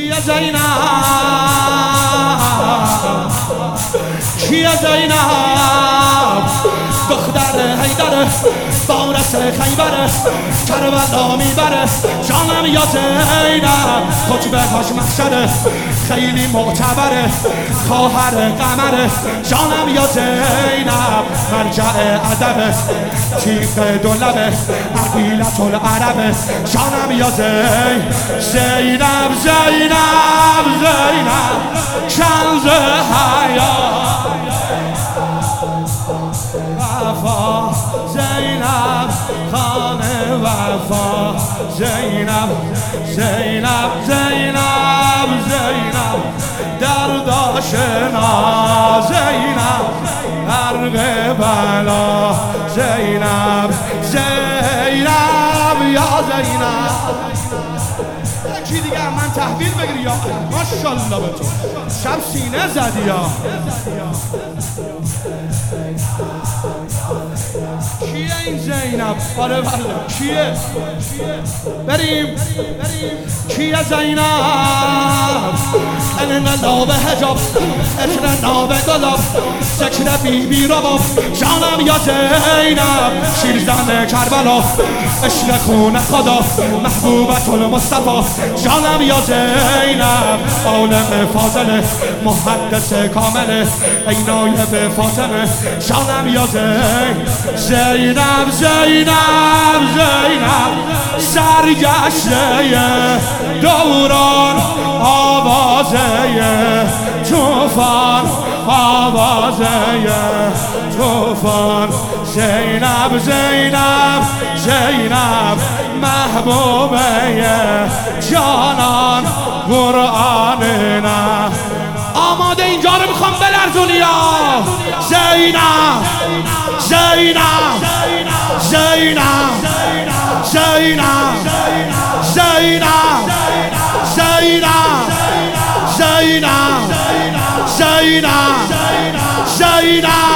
کیه زینب کیه زینب دختر حیدر وارث خیبر کربلا میبره جانم یا زینب خطبه‌هاش محشره خیلی معتبره خواهر قمره جانم یا زینب مرجع ادبه تیغ دولبه عقیلت العربه جانم یا زینب زینب زینب کنز حیات وفا زینب خانه وفا زینب زینب زینب زینب درد آشنا زینب غرق بلا زینب زینب یا زینب یکی دیگه من تحویل بگیری یا ماشاءالله به تو شب سینه زدی یا کیه این زینب؟ آره بله کیه؟ بریم کیه زینب؟ انقلاب حجاب اشر ناب گلاب سکر بیبی رباب جانم یا زینب شیرزن کربلا عشق خون خدا محبوبت المصطفی جانم یا زینب عالم فاضله محدث کامله ای نایب فاطمه جانم یا زینب زینب زینب سرگشته دوران آوازه توفان آوازه توفان زینب زینب زینب محبوبه جانان قرآن نه آماده اینجا رو میخوام بلرزونی زینب زینب زینب زینب زینب زینب زینب زینب زینب